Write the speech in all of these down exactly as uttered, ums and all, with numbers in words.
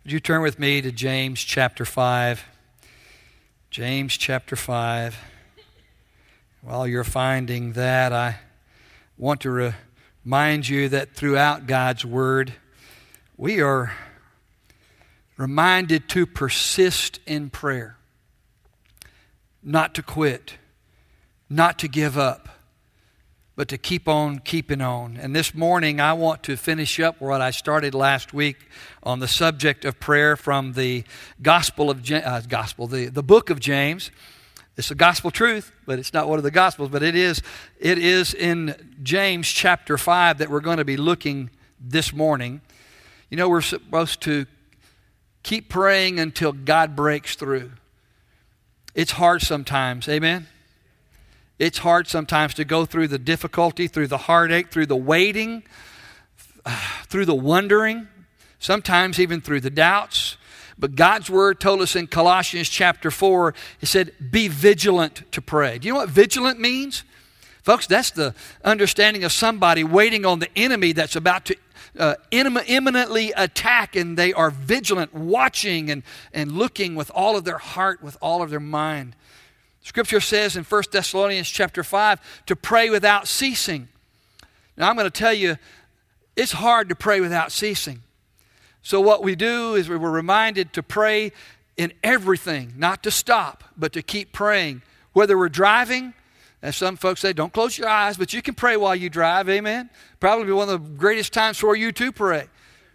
Would you turn with me to James chapter five? James chapter five. While you're finding that, I want to remind you that throughout God's Word, we are reminded to persist in prayer, not to quit, not to give up, but to keep on keeping on. And this morning, I want to finish up what I started last week on the subject of prayer from the Gospel of James, uh, Gospel, the, the book of James. It's a gospel truth, but it's not one of the Gospels. But it is, it is in James chapter five that we're going to be looking this morning. You know, we're supposed to keep praying until God breaks through. It's hard sometimes, amen? It's hard sometimes to go through the difficulty, through the heartache, through the waiting, through the wondering, sometimes even through the doubts. But God's Word told us in Colossians chapter four, it said, be vigilant to pray. Do you know what vigilant means? Folks, that's the understanding of somebody waiting on the enemy that's about to uh, imminently attack, and they are vigilant, watching and, and looking with all of their heart, with all of their mind. Scripture says in First Thessalonians chapter five to pray without ceasing. Now I'm going to tell you, it's hard to pray without ceasing. So what we do is we were reminded to pray in everything, not to stop, but to keep praying. Whether we're driving, as some folks say, don't close your eyes, but you can pray while you drive, amen? Probably one of the greatest times for you to pray.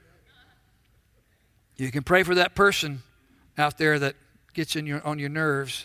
You can pray for that person out there that gets in your on your nerves.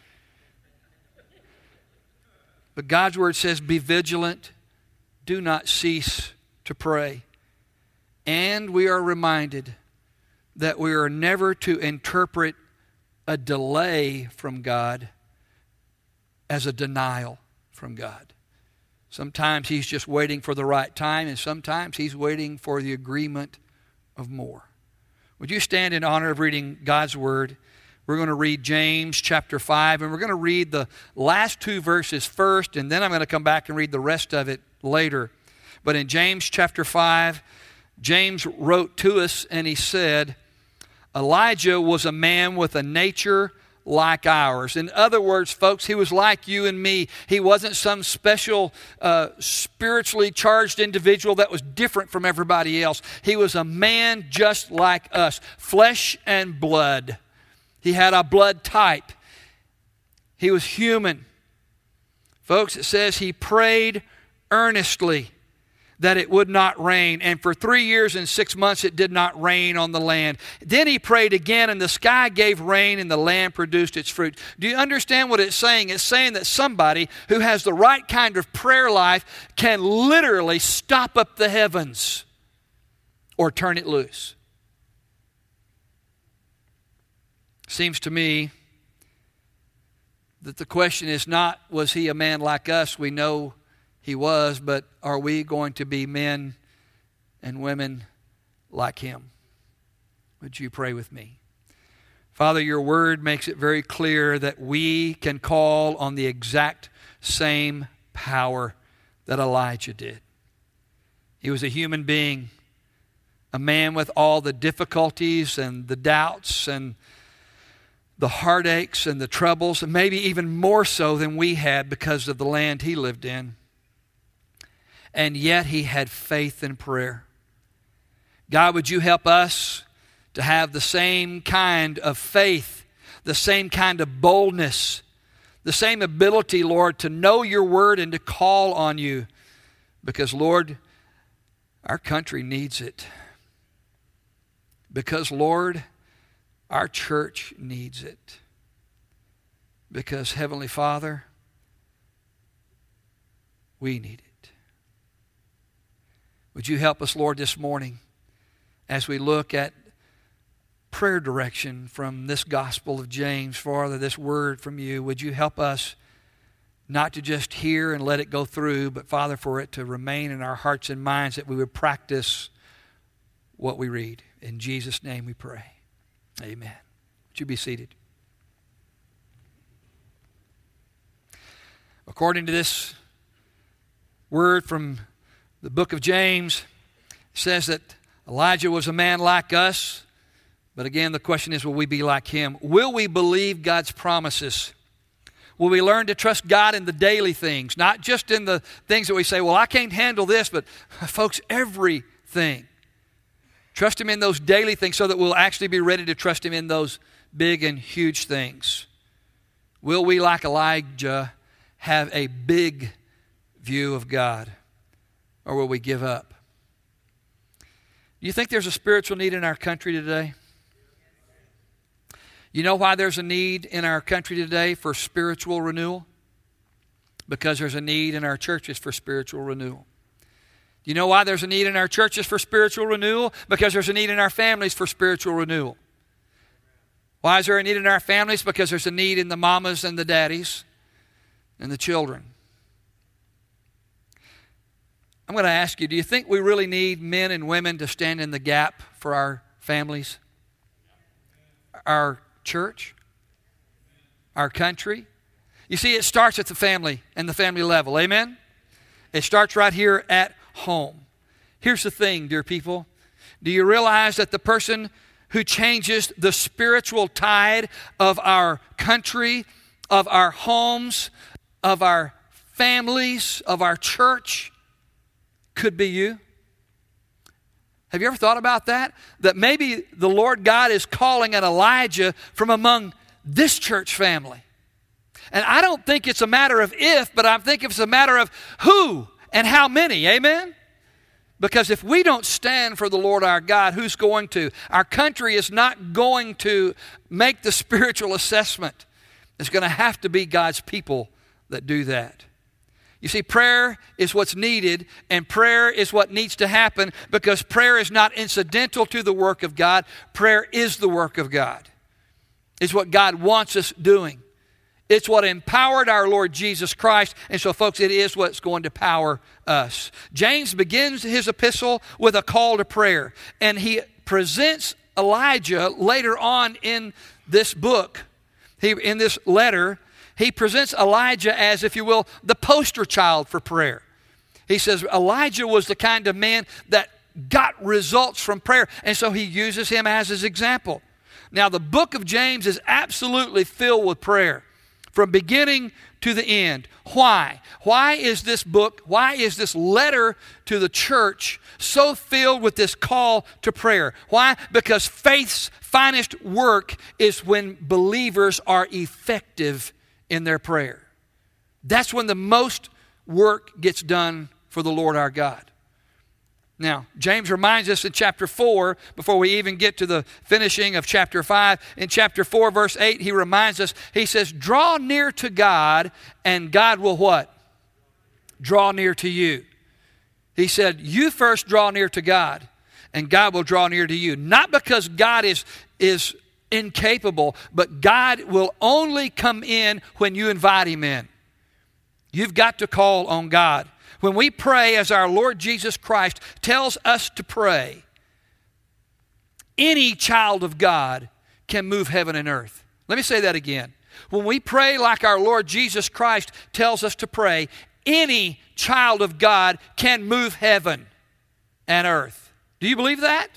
But God's Word says, be vigilant, do not cease to pray. And we are reminded that we are never to interpret a delay from God as a denial from God. Sometimes He's just waiting for the right time, and sometimes He's waiting for the agreement of more. Would you stand in honor of reading God's Word? We're going to read James chapter five, and we're going to read the last two verses first, and then I'm going to come back and read the rest of it later. But in James chapter five, James wrote to us, and he said, Elijah was a man with a nature like ours. In other words, folks, he was like you and me. He wasn't some special uh, spiritually charged individual that was different from everybody else. He was a man just like us, flesh and blood. He had a blood type. He was human. Folks, it says he prayed earnestly that it would not rain. And for three years and six months it did not rain on the land. Then he prayed again, and the sky gave rain, and the land produced its fruit. Do you understand what it's saying? It's saying that somebody who has the right kind of prayer life can literally stop up the heavens or turn it loose. Seems to me that the question is not, was he a man like us? We know he was, but are we going to be men and women like him? Would you pray with me? Father, your word makes it very clear that we can call on the exact same power that Elijah did. He was a human being, a man with all the difficulties and the doubts and the heartaches and the troubles, and maybe even more so than we had because of the land he lived in. And yet he had faith in prayer. God, would you help us to have the same kind of faith, the same kind of boldness, the same ability, Lord, to know your word and to call on you. Because, Lord, our country needs it. Because, Lord, our church needs it. Because, Heavenly Father, we need it. Would you help us, Lord, this morning as we look at prayer direction from this Gospel of James, Father, this word from you? Would you help us not to just hear and let it go through, but, Father, for it to remain in our hearts and minds, that we would practice what we read. In Jesus' name we pray. Amen. Would you be seated? According to this word from the book of James, it says that Elijah was a man like us, But again, the question is, will we be like him? Will we believe God's promises? Will we learn to trust God in the daily things, not just in the things that we say, well, I can't handle this, but folks, everything. Trust him in those daily things so that we'll actually be ready to trust him in those big and huge things. Will we, like Elijah, have a big view of God, or will we give up? Do you think there's a spiritual need in our country today? You know why there's a need in our country today for spiritual renewal? Because there's a need in our churches for spiritual renewal. You know why there's a need in our churches for spiritual renewal? Because there's a need in our families for spiritual renewal. Why is there a need in our families? Because there's a need in the mamas and the daddies and the children. I'm going to ask you, do you think we really need men and women to stand in the gap for our families, our church, our country? You see, it starts at the family and the family level. Amen? It starts right here at home. Here's the thing, dear people. Do you realize that the person who changes the spiritual tide of our country, of our homes, of our families, of our church, could be you? Have you ever thought about that? That maybe the Lord God is calling an Elijah from among this church family. And I don't think it's a matter of if, but I think it's a matter of who and how many. Amen? Because if we don't stand for the Lord our God, who's going to? Our country is not going to make the spiritual assessment. It's going to have to be God's people that do that. You see, prayer is what's needed, and prayer is what needs to happen, because prayer is not incidental to the work of God. Prayer is the work of God. It's what God wants us doing. It's what empowered our Lord Jesus Christ, and so folks, it is what's going to power us. James begins his epistle with a call to prayer, and he presents Elijah later on in this book, he, in this letter. He presents Elijah as, if you will, the poster child for prayer. He says Elijah was the kind of man that got results from prayer, and so he uses him as his example. Now, the book of James is absolutely filled with prayer from beginning to the end. Why? Why is this book, why is this letter to the church so filled with this call to prayer? Why? Because faith's finest work is when believers are effective in their prayer. That's when the most work gets done for the Lord our God. Now, James reminds us in chapter four, before we even get to the finishing of chapter five, in chapter four, verse eight, he reminds us, he says, draw near to God, and God will what? Draw near to you. He said, you first draw near to God, and God will draw near to you. Not because God is, is incapable, but God will only come in when you invite him in. You've got to call on God. When we pray as our Lord Jesus Christ tells us to pray, any child of God can move heaven and earth. Let me say that again. When we pray like our Lord Jesus Christ tells us to pray, any child of God can move heaven and earth. Do you believe that?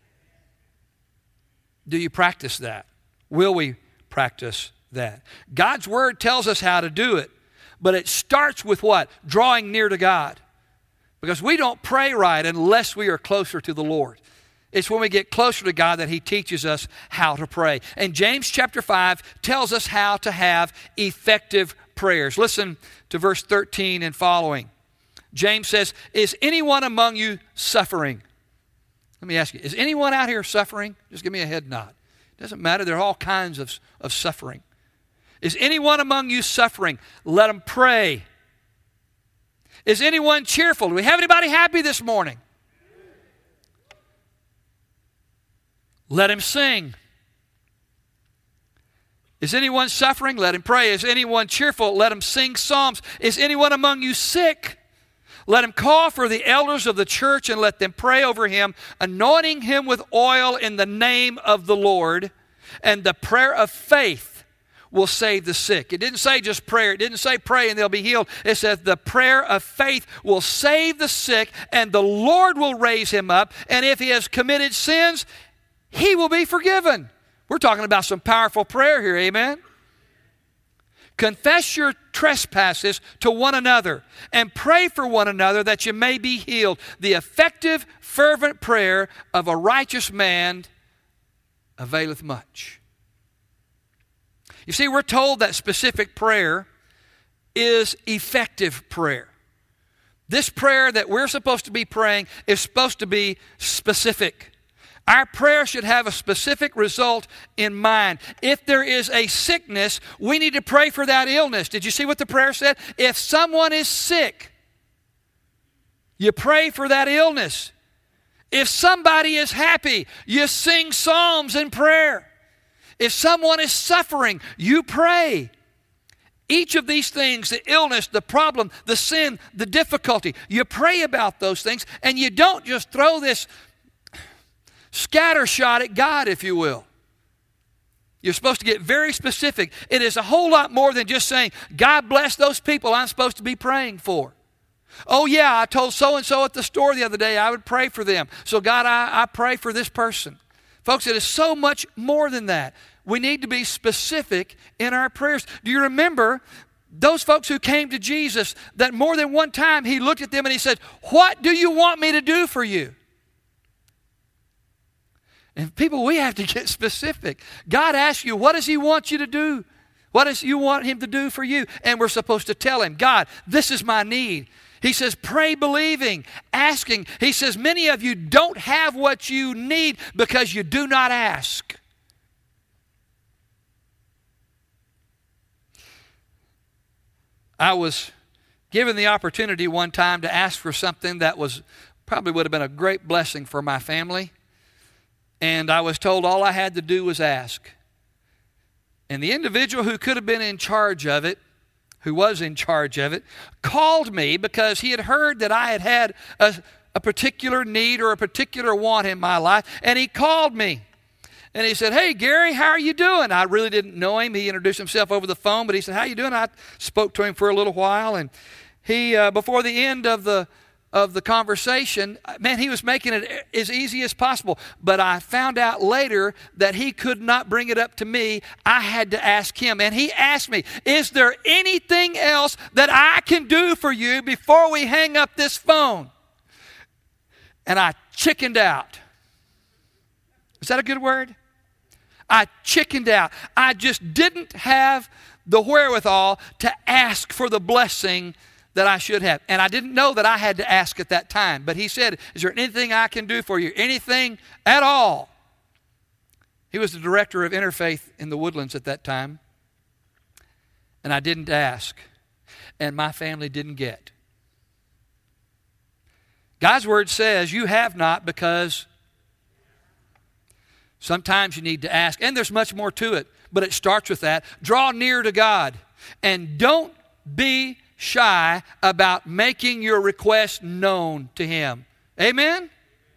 Do you practice that? Will we practice that? God's Word tells us how to do it, but it starts with what? Drawing near to God. Because we don't pray right unless we are closer to the Lord. It's when we get closer to God that He teaches us how to pray. And James chapter five tells us how to have effective prayers. Listen to verse thirteen and following. James says, is anyone among you suffering? Let me ask you, is anyone out here suffering? Just give me a head nod. It doesn't matter. There are all kinds of, of suffering. Is anyone among you suffering? Let them pray. Is anyone cheerful? Do we have anybody happy this morning? Let him sing. Is anyone suffering? Let him pray. Is anyone cheerful? Let him sing psalms. Is anyone among you sick? Let him call for the elders of the church and let them pray over him, anointing him with oil in the name of the Lord. And the prayer of faith will save the sick. It didn't say just prayer. It didn't say pray and they'll be healed. It says the prayer of faith will save the sick, and the Lord will raise him up. And if he has committed sins, he will be forgiven. We're talking about some powerful prayer here, amen? Confess your trespasses to one another and pray for one another that you may be healed. The effective, fervent prayer of a righteous man availeth much. You see, we're told that specific prayer is effective prayer. This prayer that we're supposed to be praying is supposed to be specific. Our prayer should have a specific result in mind. If there is a sickness, we need to pray for that illness. Did you see what the prayer said? If someone is sick, you pray for that illness. If somebody is happy, you sing psalms in prayer. If someone is suffering, you pray. Each of these things, the illness, the problem, the sin, the difficulty, you pray about those things, and you don't just throw this scattershot at God, if you will. You're supposed to get very specific. It is a whole lot more than just saying, God bless those people I'm supposed to be praying for. Oh yeah, I told so-and-so at the store the other day I would pray for them. So God, I, I pray for this person. Folks, it is so much more than that. We need to be specific in our prayers. Do you remember those folks who came to Jesus that more than one time he looked at them and he said, what do you want me to do for you? And people, we have to get specific. God asks you, what does he want you to do? What does you want him to do for you? And we're supposed to tell him, God, this is my need. He says, pray believing, asking. He says, many of you don't have what you need because you do not ask. I was given the opportunity one time to ask for something that was probably would have been a great blessing for my family. And I was told all I had to do was ask. And the individual who could have been in charge of it, who was in charge of it, called me because he had heard that I had had a, a particular need or a particular want in my life. And he called me. And he said, hey, Gary, how are you doing? I really didn't know him. He introduced himself over the phone, but he said, how you doing? I spoke to him for a little while. And he, uh, before the end of the of the conversation, man, he was making it as easy as possible. But I found out later that he could not bring it up to me. I had to ask him. And he asked me, is there anything else that I can do for you before we hang up this phone? And I chickened out. Is that a good word? I chickened out. I just didn't have the wherewithal to ask for the blessing that I should have. And I didn't know that I had to ask at that time. But he said, is there anything I can do for you? Anything at all? He was the director of Interfaith in the Woodlands at that time. And I didn't ask. And my family didn't get. God's word says you have not because sometimes you need to ask. And there's much more to it. But it starts with that. Draw near to God. And don't be shy about making your request known to him. Amen?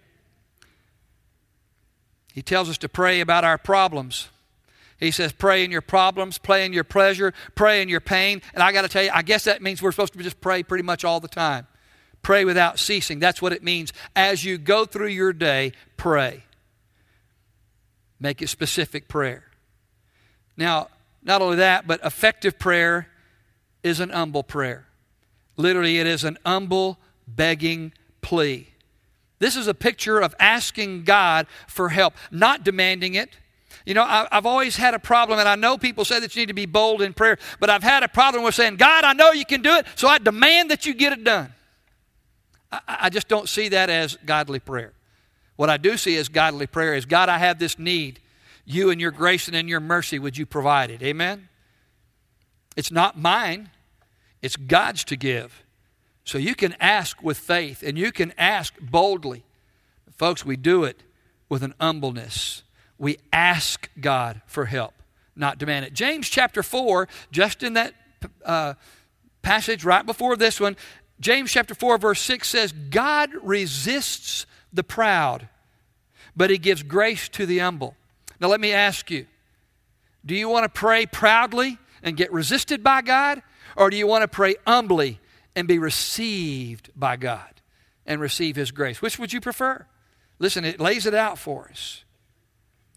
He tells us to pray about our problems. He says pray in your problems, pray in your pleasure, pray in your pain. And I got to tell you, I guess that means we're supposed to just pray pretty much all the time. Pray without ceasing. That's what it means. As you go through your day, pray. Make it specific prayer. Now, not only that, but effective prayer is an humble prayer. Literally, it is an humble, begging plea. This is a picture of asking God for help, not demanding it. You know, I, I've always had a problem, and I know people say that you need to be bold in prayer, but I've had a problem with saying, God, I know you can do it, so I demand that you get it done. I, I just don't see that as godly prayer. What I do see as godly prayer is, God, I have this need. You and your grace and in your mercy, would you provide it? Amen? It's not mine. It's God's to give. So you can ask with faith and you can ask boldly. But folks, we do it with an humbleness. We ask God for help, not demand it. James chapter four, just in that uh, passage right before this one, James chapter four verse six says, God resists the proud, but he gives grace to the humble. Now let me ask you, do you want to pray proudly and get resisted by God? Or do you want to pray humbly and be received by God and receive his grace? Which would you prefer? Listen, it lays it out for us.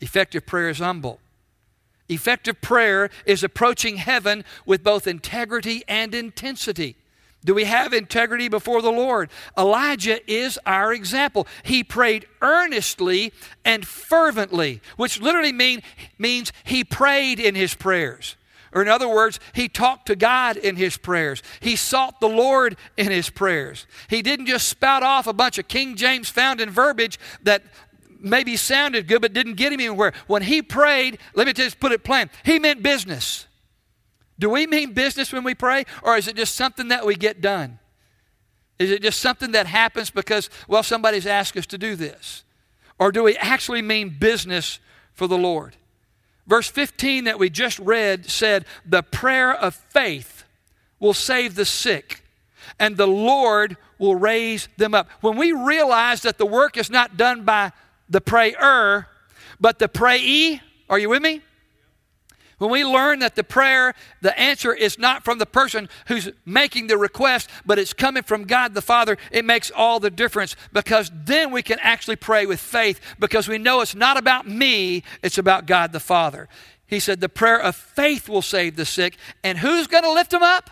Effective prayer is humble. Effective prayer is approaching heaven with both integrity and intensity. Do we have integrity before the Lord? Elijah is our example. He prayed earnestly and fervently, which literally mean, means he prayed in his prayers. Or in other words, he talked to God in his prayers. He sought the Lord in his prayers. He didn't just spout off a bunch of King James founding verbiage that maybe sounded good but didn't get him anywhere. When he prayed, let me just put it plain, he meant business. Do we mean business when we pray, or is it just something that we get done? Is it just something that happens because, well, somebody's asked us to do this? Or do we actually mean business for the Lord? Verse fifteen that we just read said, the prayer of faith will save the sick, and the Lord will raise them up. When we realize that the work is not done by the prayer, but the prayee, are you with me? When we learn that the prayer, the answer is not from the person who's making the request, but it's coming from God the Father, it makes all the difference, because then we can actually pray with faith, because we know it's not about me, it's about God the Father. He said the prayer of faith will save the sick, and who's going to lift them up?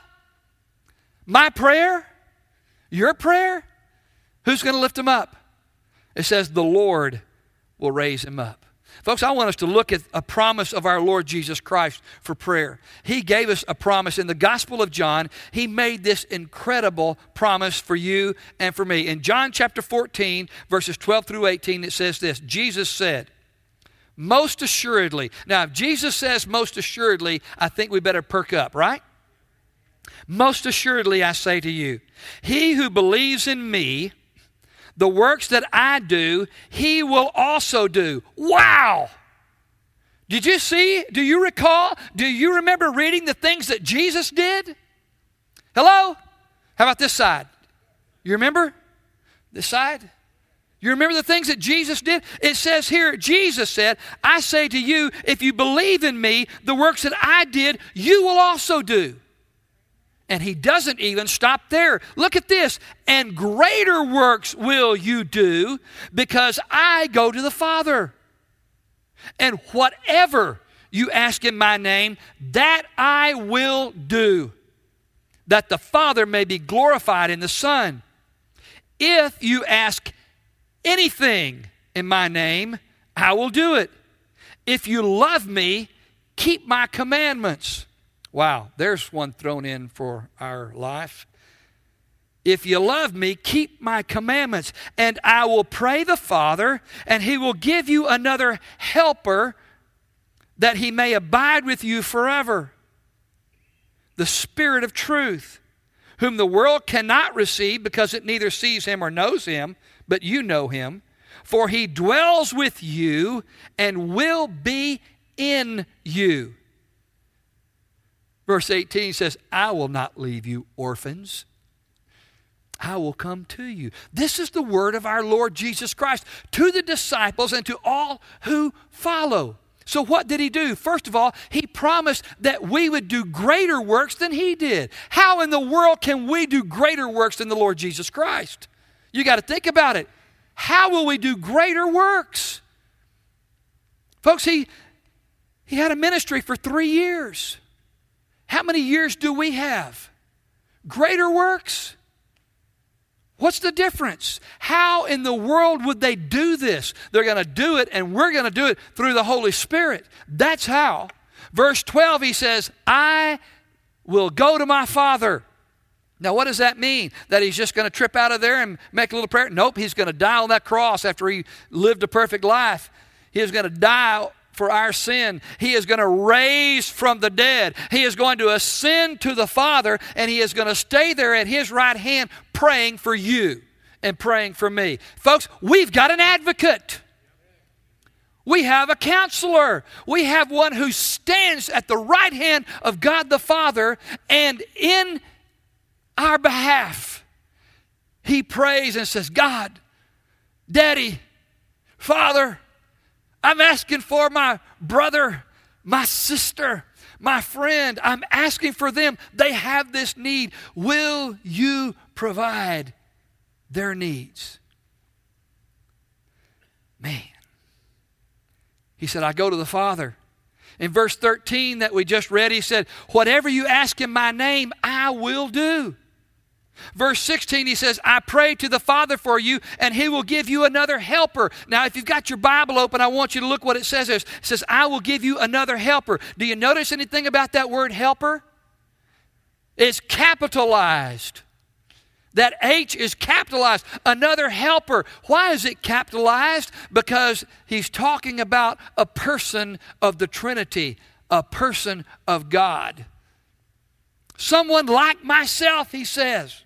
My prayer? Your prayer? Who's going to lift them up? It says the Lord will raise him up. Folks, I want us to look at a promise of our Lord Jesus Christ for prayer. He gave us a promise in the Gospel of John. He made this incredible promise for you and for me. In John chapter fourteen, verses twelve through eighteen, it says this. Jesus said, most assuredly. Now, if Jesus says most assuredly, I think we better perk up, right? Most assuredly, I say to you, he who believes in me, the works that I do, he will also do. Wow! Did you see? Do you recall? Do you remember reading the things that Jesus did? Hello? How about this side? You remember? This side? You remember the things that Jesus did? It says here, Jesus said, I say to you, if you believe in me, the works that I did, you will also do. And he doesn't even stop there. Look at this. And greater works will you do, because I go to the Father. And whatever you ask in my name, that I will do, that the Father may be glorified in the Son. If you ask anything in my name, I will do it. If you love me, keep my commandments. Wow, there's one thrown in for our life. If you love me, keep my commandments, and I will pray the Father, and he will give you another helper, that he may abide with you forever. The Spirit of truth, whom the world cannot receive, because it neither sees him or knows him, but you know him. For he dwells with you and will be in you. Verse eighteen says, I will not leave you orphans. I will come to you. This is the word of our Lord Jesus Christ to the disciples and to all who follow. So what did he do? First of all, he promised that we would do greater works than he did. How in the world can we do greater works than the Lord Jesus Christ? You got to think about it. How will we do greater works? Folks, he, he had a ministry for three years. How many years do we have? Greater works? What's the difference? How in the world would they do this? They're going to do it, and we're going to do it through the Holy Spirit. That's how. Verse twelve, he says, I will go to my Father. Now, what does that mean? That he's just going to trip out of there and make a little prayer? Nope, he's going to die on that cross after he lived a perfect life. He is going to die for our sin. He is going to raise from the dead. He is going to ascend to the Father, and he is going to stay there at his right hand praying for you and praying for me. Folks, we've got an advocate. We have a counselor. We have one who stands at the right hand of God the Father, and in our behalf, he prays and says, God, Daddy, Father, I'm asking for my brother, my sister, my friend. I'm asking for them. They have this need. Will you provide their needs? Man, He said, I go to the Father. In verse thirteen that we just read, he said, whatever you ask in my name, I will do. Verse sixteen, he says, I pray to the Father for you, and he will give you another helper. Now, if you've got your Bible open, I want you to look what it says. It says, I will give you another helper. Do you notice anything about that word helper? It's capitalized. That H is capitalized. Another helper. Why is it capitalized? Because he's talking about a person of the Trinity, a person of God. Someone like myself, he says.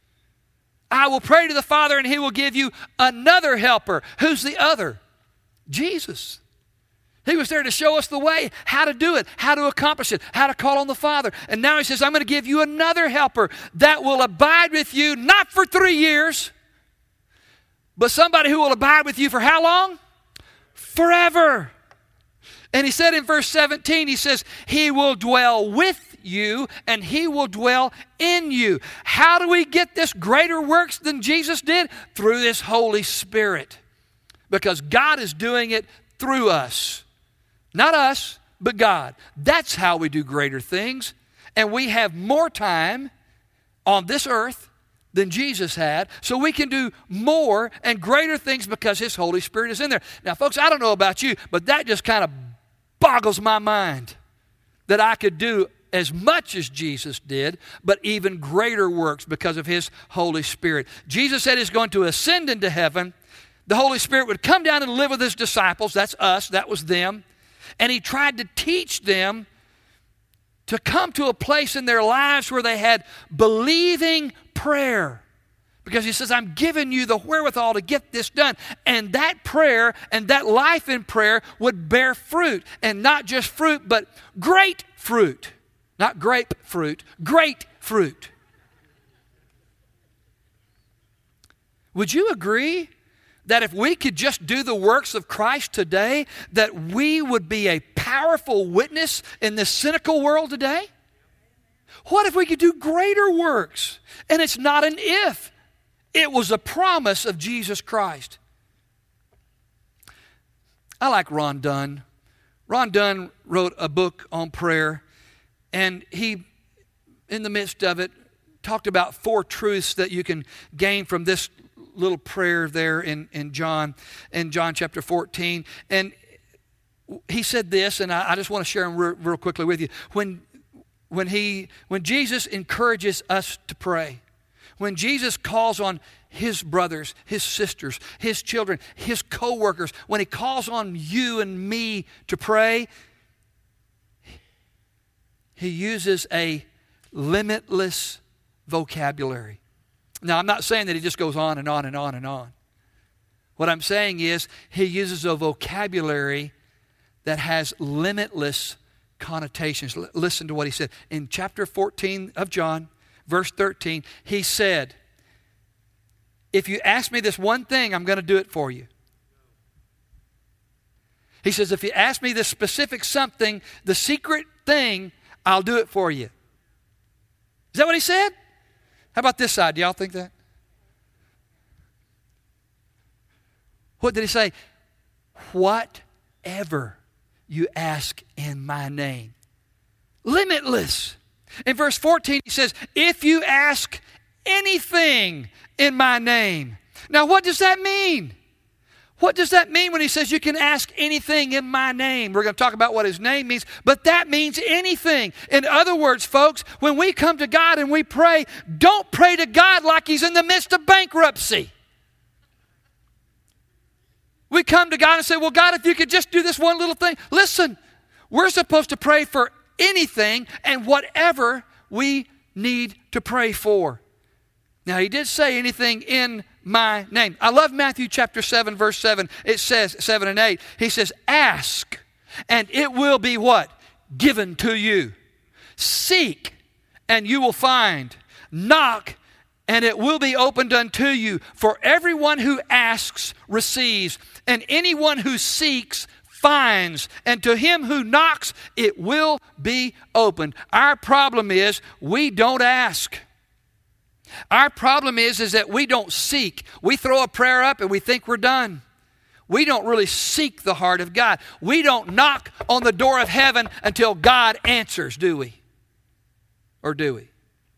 I will pray to the Father and he will give you another helper. Who's the other? Jesus. He was there to show us the way, how to do it, how to accomplish it, how to call on the Father. And now he says, I'm going to give you another helper that will abide with you, not for three years, but somebody who will abide with you for how long? Forever. And he said in verse seventeen, he says, he will dwell with you and he will dwell in you. How do we get this greater works than Jesus did? Through this Holy Spirit. Because God is doing it through us. Not us, but God. That's how we do greater things. And we have more time on this earth than Jesus had, so we can do more and greater things because his Holy Spirit is in there. Now, folks, I don't know about you, but that just kind of boggles my mind that I could do as much as Jesus did, but even greater works because of his Holy Spirit. Jesus said he's going to ascend into heaven. The Holy Spirit would come down and live with his disciples. That's us. That was them. And he tried to teach them to come to a place in their lives where they had believing prayer. Because he says, I'm giving you the wherewithal to get this done. And that prayer and that life in prayer would bear fruit. And not just fruit, but great fruit. Not grapefruit, great fruit. Would you agree that if we could just do the works of Christ today, that we would be a powerful witness in this cynical world today? What if we could do greater works? And it's not an if. It was a promise of Jesus Christ. I like Ron Dunn. Ron Dunn wrote a book on prayer, and he, in the midst of it, talked about four truths that you can gain from this little prayer there in, in John, in John chapter fourteen. And he said this, and I, I just want to share them real, real quickly with you. When, when, he, when Jesus encourages us to pray, when Jesus calls on his brothers, his sisters, his children, his co-workers, when he calls on you and me to pray, he uses a limitless vocabulary. Now, I'm not saying that he just goes on and on and on and on. What I'm saying is he uses a vocabulary that has limitless connotations. L- listen to what he said. In chapter fourteen of John, verse thirteen, he said, if you ask me this one thing, I'm going to do it for you. He says, if you ask me this specific something, the secret thing, I'll do it for you. Is that what he said? How about this side? Do y'all think that? What did he say? Whatever you ask in my name. Limitless. In verse fourteen, he says, if you ask anything in my name. Now, what does that mean? What does that mean when he says you can ask anything in my name? We're going to talk about what his name means, but that means anything. In other words, folks, when we come to God and we pray, don't pray to God like he's in the midst of bankruptcy. We come to God and say, well, God, if you could just do this one little thing. Listen, we're supposed to pray for anything and whatever we need to pray for. Now, he did say anything in my name. I love Matthew chapter seven, verse seven. It says, seven and eight, he says, ask, and it will be what? Given to you. Seek, and you will find. Knock, and it will be opened unto you. For everyone who asks receives, and anyone who seeks finds, and to him who knocks it will be opened. Our problem is we don't ask. Our problem is, is that we don't seek. We throw a prayer up and we think we're done. we don't really seek the heart of God. We don't knock on the door of heaven until God answers, do we? Or do we?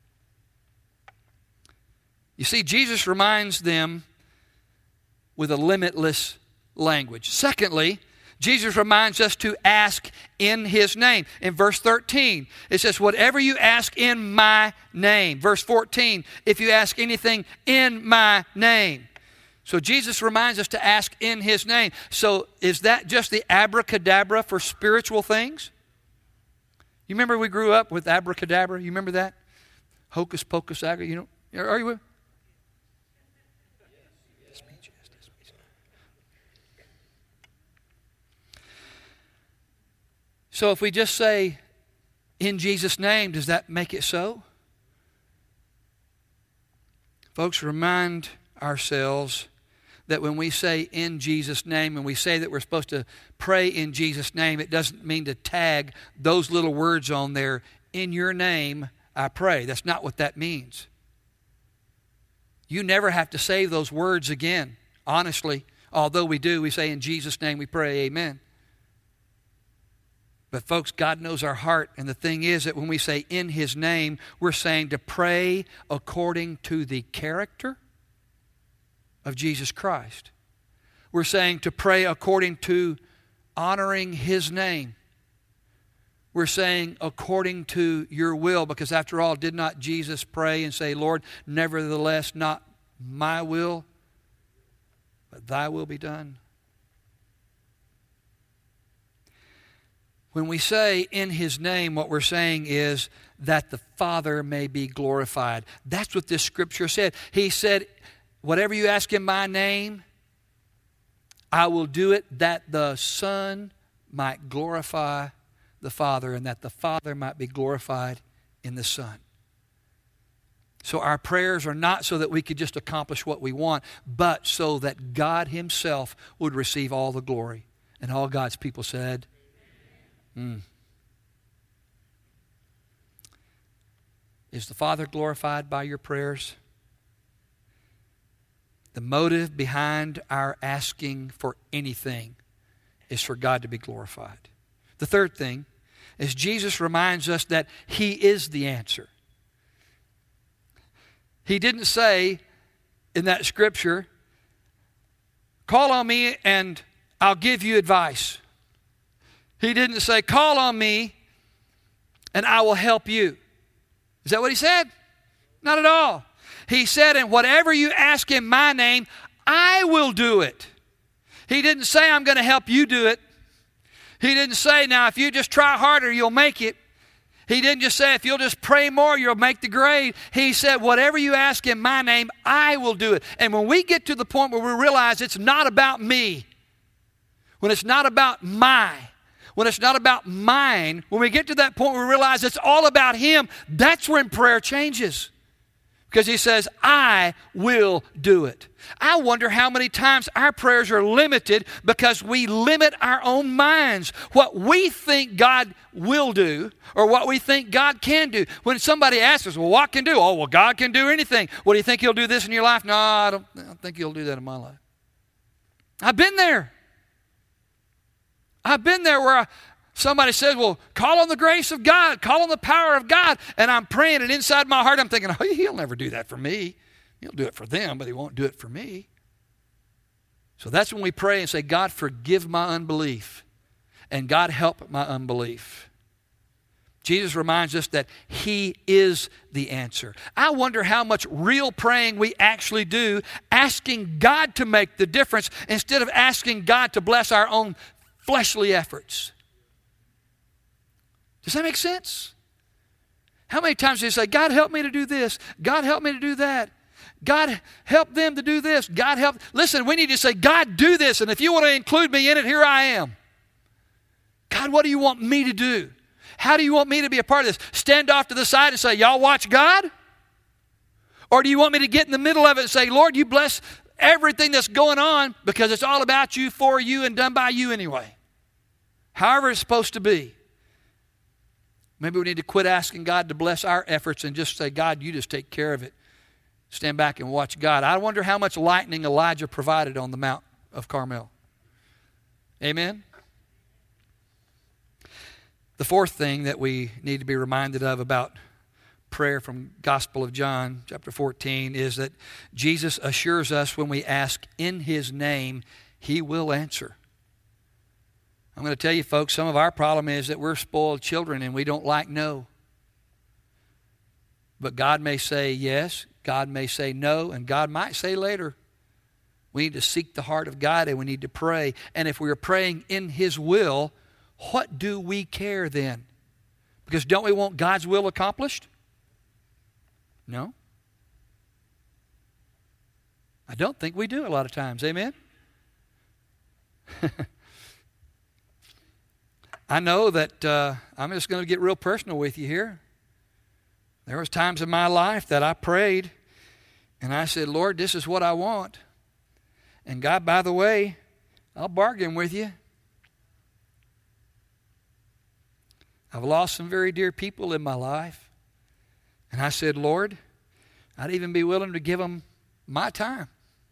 You see, Jesus reminds them with a limitless language. Secondly, Jesus reminds us to ask in His name. In verse thirteen, it says, whatever you ask in my name. Verse fourteen, if you ask anything in my name. So Jesus reminds us to ask in His name. So is that just the abracadabra for spiritual things? You remember we grew up with abracadabra? You remember that? Hocus pocus, agra, you know? Are you with? So if we just say, in Jesus' name, does that make it so? Folks, remind ourselves that when we say in Jesus' name, and we say that we're supposed to pray in Jesus' name, it doesn't mean to tag those little words on there, in your name I pray. That's not what that means. You never have to say those words again, honestly. Although we do, we say in Jesus' name we pray, amen. But folks, God knows our heart, and the thing is that when we say in His name, we're saying to pray according to the character of Jesus Christ. We're saying to pray according to honoring His name. We're saying according to your will, because after all, did not Jesus pray and say, Lord, nevertheless, not my will, but thy will be done? When we say in His name, what we're saying is that the Father may be glorified. That's what this scripture said. He said, whatever you ask in my name, I will do it, that the Son might glorify the Father, and that the Father might be glorified in the Son. So our prayers are not so that we could just accomplish what we want, but so that God Himself would receive all the glory. And all God's people said, Mm. Is the Father glorified by your prayers? The motive behind our asking for anything is for God to be glorified. The third thing is Jesus reminds us that He is the answer. He didn't say in that scripture, call on me and I'll give you advice. He didn't say, call on me and I will help you. Is that what He said? Not at all. He said, and whatever you ask in my name, I will do it. He didn't say, I'm going to help you do it. He didn't say, now if you just try harder, you'll make it. He didn't just say, if you'll just pray more, you'll make the grade. He said, whatever you ask in my name, I will do it. And when we get to the point where we realize it's not about me, when it's not about my, when it's not about mine, when we get to that point where we realize it's all about Him, that's when prayer changes. Because He says, I will do it. I wonder how many times our prayers are limited because we limit our own minds. What we think God will do or what we think God can do. When somebody asks us, well, what can do? Oh, well, God can do anything. Well, do you think He'll do this in your life? No, I don't, I don't think He'll do that in my life. I've been there. I've been there where I, somebody says, well, call on the grace of God, call on the power of God. And I'm praying, and inside my heart I'm thinking, oh, He'll never do that for me. He'll do it for them, but He won't do it for me. So that's when we pray and say, God, forgive my unbelief. And God, help my unbelief. Jesus reminds us that He is the answer. I wonder how much real praying we actually do, asking God to make the difference instead of asking God to bless our own fleshly efforts. Does that make sense? How many times do you say, God, help me to do this. God, help me to do that. God, help them to do this. God, help. Listen, we need to say, God, do this. And if you want to include me in it, here I am. God, what do you want me to do? How do you want me to be a part of this? Stand off to the side and say, y'all watch God? Or do you want me to get in the middle of it and say, Lord, you bless everything that's going on because it's all about you, for you, and done by you anyway. However it's supposed to be. Maybe we need to quit asking God to bless our efforts and just say, God, you just take care of it. Stand back and watch God. I wonder how much lightning Elijah provided on the Mount of Carmel. Amen? The fourth thing that we need to be reminded of about prayer from Gospel of John, chapter fourteen, is that Jesus assures us when we ask in His name, He will answer. I'm going to tell you, folks, some of our problem is that we're spoiled children and we don't like no. But God may say yes, God may say no, and God might say later. We need to seek the heart of God and we need to pray. And if we are praying in His will, what do we care then? Because don't we want God's will accomplished? No. I don't think we do a lot of times. Amen? I know that uh, I'm just going to get real personal with you here. There was times in my life that I prayed and I said, Lord, this is what I want. And God, by the way, I'll bargain with you. I've lost some very dear people in my life. And I said, Lord, I'd even be willing to give them my time.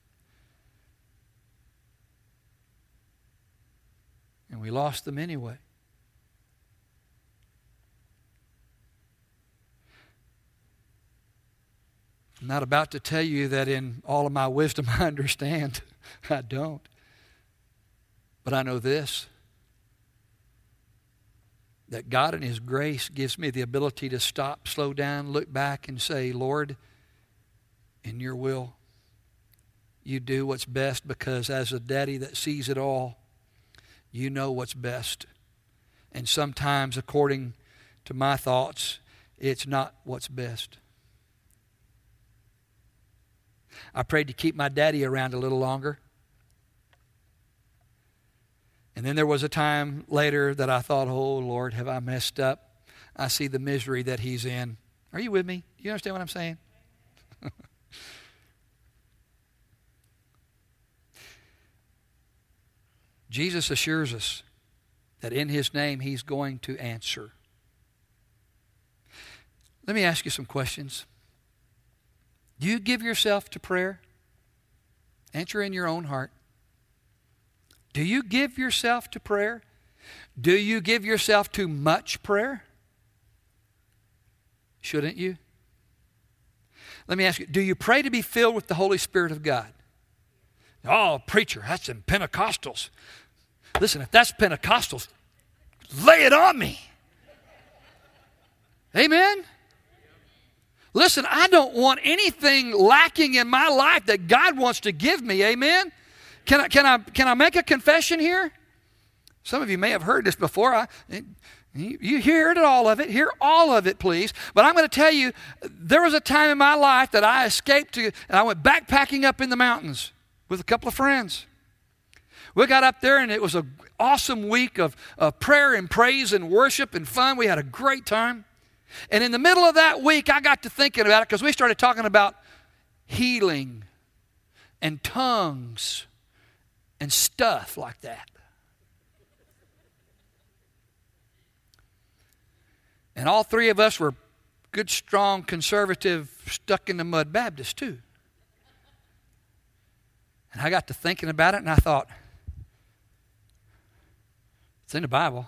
And we lost them anyway. I'm not about to tell you that in all of my wisdom I understand. I don't. But I know this, that God in His grace gives me the ability to stop, slow down, look back and say, Lord, in Your will, You do what's best, because as a daddy that sees it all, You know what's best. And sometimes, according to my thoughts, it's not what's best. I prayed to keep my daddy around a little longer. And then there was a time later that I thought, oh, Lord, have I messed up? I see the misery that he's in. Are you with me? Do you understand what I'm saying? Jesus assures us that in His name He's going to answer. Let me ask you some questions. Do you give yourself to prayer? Answer in your own heart. Do you give yourself to prayer? Do you give yourself to much prayer? Shouldn't you? Let me ask you, do you pray to be filled with the Holy Spirit of God? Oh, preacher, that's in Pentecostals. Listen, if that's Pentecostals, lay it on me. Amen? Listen, I don't want anything lacking in my life that God wants to give me. Amen? Can I, can I, can I make a confession here? Some of you may have heard this before. I, you, you heard all of it. Hear all of it, please. But I'm going to tell you, there was a time in my life that I escaped to, and I went backpacking up in the mountains with a couple of friends. We got up there, and it was an awesome week of, of prayer and praise and worship and fun. We had a great time. And in the middle of that week, I got to thinking about it because we started talking about healing and tongues and stuff like that. And all three of us were good, strong, conservative, stuck-in-the-mud Baptists too. And I got to thinking about it, and I thought, it's in the Bible.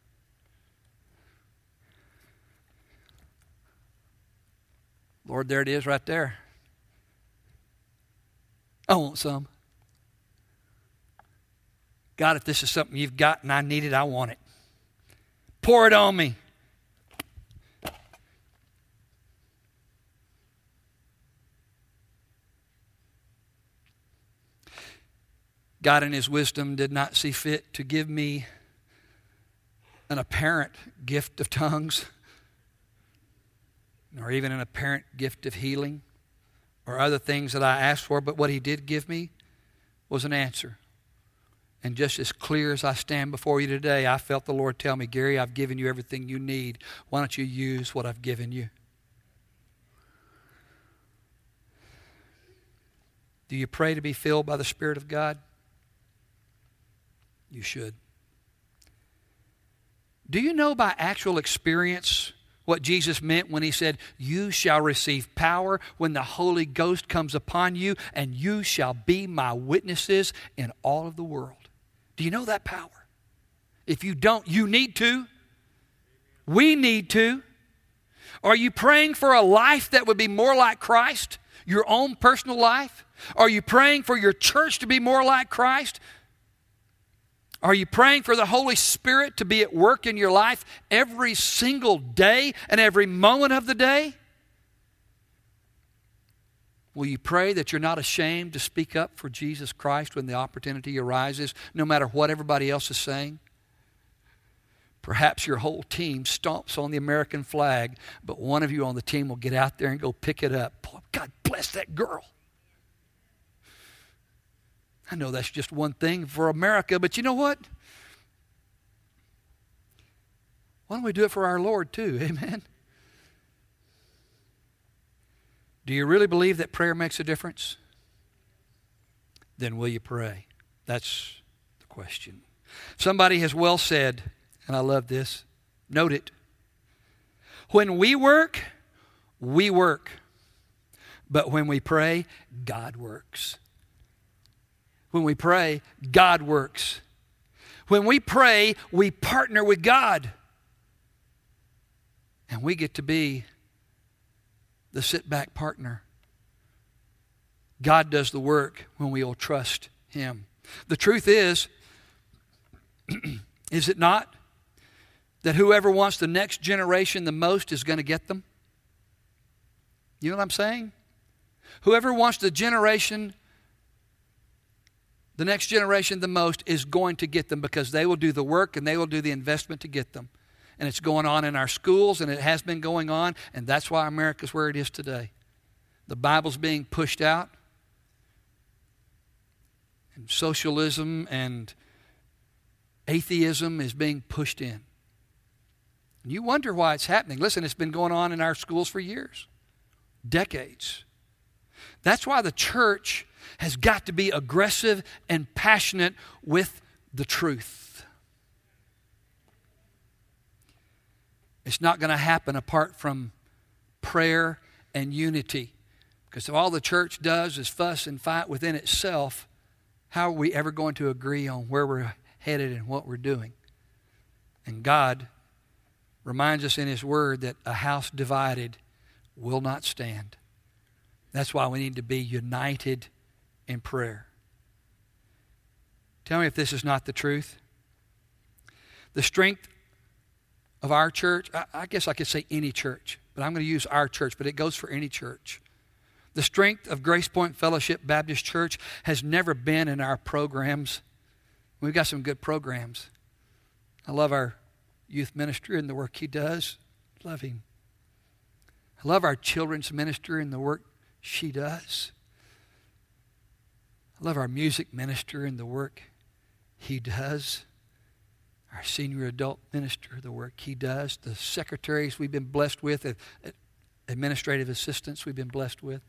Lord, there it is right there. I want some. God, if this is something You've got and I need it, I want it. Pour it on me. God in His wisdom did not see fit to give me an apparent gift of tongues, or even an apparent gift of healing, or other things that I asked for. But what He did give me was an answer. And just as clear as I stand before you today, I felt the Lord tell me, Gary, I've given you everything you need. Why don't you use what I've given you? Do you pray to be filled by the Spirit of God? You should. Do you know by actual experience what Jesus meant when He said, you shall receive power when the Holy Ghost comes upon you, and you shall be my witnesses in all of the world? Do Do you know that power? If you don't, you need to. We need to. Are you praying for a life that would be more like Christ? Your own personal life? Are you praying for your church to be more like Christ? Are you praying for the Holy Spirit to be at work in your life every single day and every moment of the day? Will you pray that you're not ashamed to speak up for Jesus Christ when the opportunity arises, no matter what everybody else is saying? Perhaps your whole team stomps on the American flag, but one of you on the team will get out there and go pick it up. God bless that girl. I know that's just one thing for America, but you know what? Why don't we do it for our Lord too? Amen. Do you really believe that prayer makes a difference? Then will you pray? That's the question. Somebody has well said, and I love this, note it. When we work, we work. But when we pray, God works. When we pray, God works. When we pray, we partner with God. And we get to be the sit-back partner. God does the work when we will trust Him. The truth is, is it not, that whoever wants the next generation the most is going to get them? You know what I'm saying? Whoever wants the generation, the next generation the most is going to get them, because they will do the work and they will do the investment to get them. And it's going on in our schools, and it has been going on, and that's why America's where it is today. The Bible's being pushed out, and socialism and atheism is being pushed in. And you wonder why it's happening. Listen, it's been going on in our schools for years, decades. That's why the church has got to be aggressive and passionate with the truth. It's not going to happen apart from prayer and unity. Because if all the church does is fuss and fight within itself, how are we ever going to agree on where we're headed and what we're doing? And God reminds us in His Word that a house divided will not stand. That's why we need to be united in prayer. Tell me if this is not the truth. The strength of our church, I, I guess I could say any church, but I'm going to use our church, but it goes for any church. The strength of Grace Point Fellowship Baptist Church has never been in our programs. We've got some good programs. I love our youth minister and the work he does. Love him. I love our children's minister and the work she does. I love our music minister and the work he does. Our senior adult minister, the work he does. The secretaries we've been blessed with, administrative assistants we've been blessed with.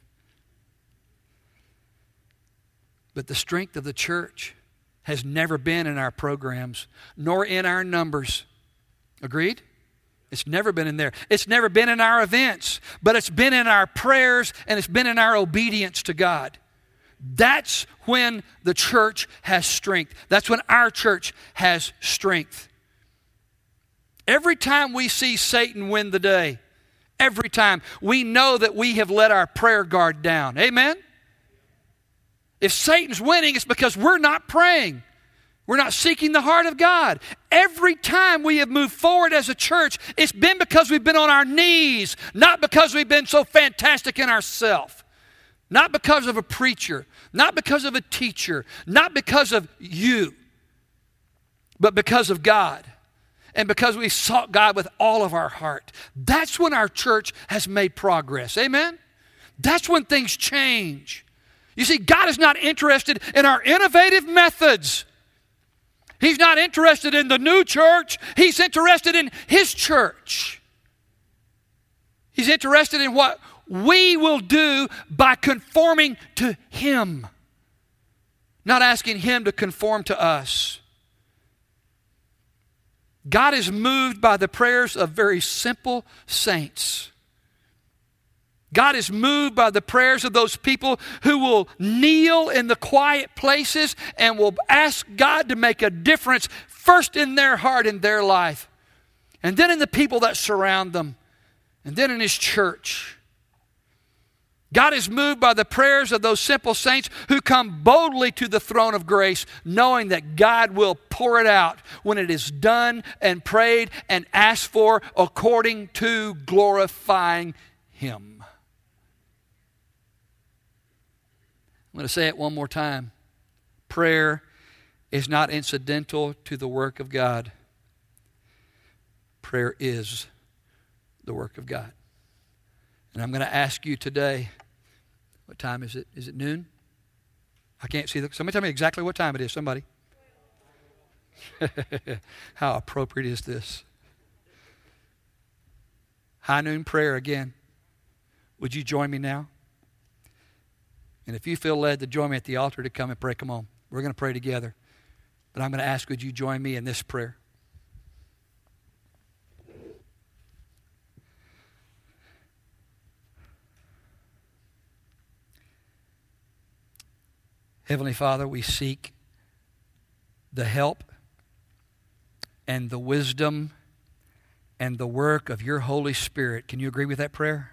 But the strength of the church has never been in our programs, nor in our numbers. Agreed? It's never been in there. It's never been in our events, but it's been in our prayers and it's been in our obedience to God. That's when the church has strength. That's when our church has strength. Every time we see Satan win the day, every time, we know that we have let our prayer guard down. Amen? If Satan's winning, it's because we're not praying. We're not seeking the heart of God. Every time we have moved forward as a church, it's been because we've been on our knees, not because we've been so fantastic in ourselves. Not because of a preacher, not because of a teacher, not because of you, but because of God. And because we sought God with all of our heart. That's when our church has made progress. Amen? That's when things change. You see, God is not interested in our innovative methods. He's not interested in the new church. He's interested in His church. He's interested in what we will do by conforming to Him. Not asking Him to conform to us. God is moved by the prayers of very simple saints. God is moved by the prayers of those people who will kneel in the quiet places and will ask God to make a difference first in their heart, in their life, and then in the people that surround them, and then in His church. God is moved by the prayers of those simple saints who come boldly to the throne of grace, knowing that God will pour it out when it is done and prayed and asked for according to glorifying Him. I'm going to say it one more time. Prayer is not incidental to the work of God. Prayer is the work of God. And I'm going to ask you today, what time is it? Is it noon? I can't see. The, somebody tell me exactly what time it is. Somebody. How appropriate is this? High noon prayer again. Would you join me now? And if you feel led to join me at the altar to come and pray, come on. We're going to pray together. But I'm going to ask, would you join me in this prayer? Heavenly Father, we seek the help and the wisdom and the work of your Holy Spirit. Can you agree with that prayer?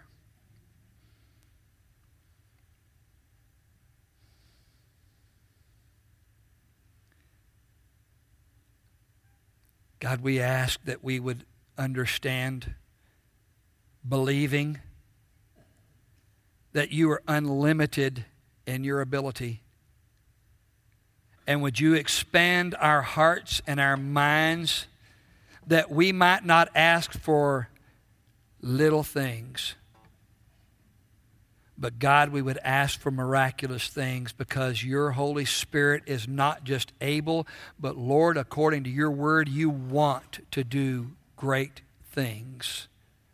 God, we ask that we would understand, believing that you are unlimited in your ability. And would you expand our hearts and our minds that we might not ask for little things, but God, we would ask for miraculous things, because your Holy Spirit is not just able, but Lord, according to your word, you want to do great things.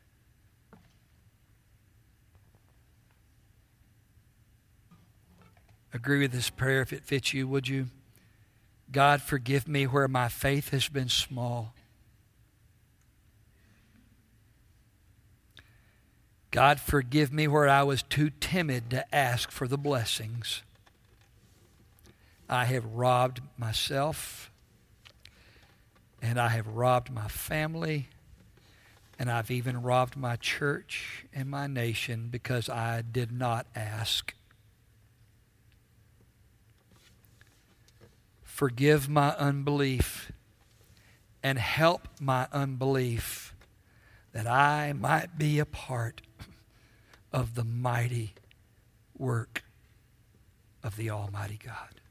Agree with this prayer if it fits you, would you? God, forgive me where my faith has been small. God, forgive me where I was too timid to ask for the blessings. I have robbed myself, and I have robbed my family, and I've even robbed my church and my nation because I did not ask. Forgive my unbelief and help my unbelief, that I might be a part of the mighty work of the Almighty God.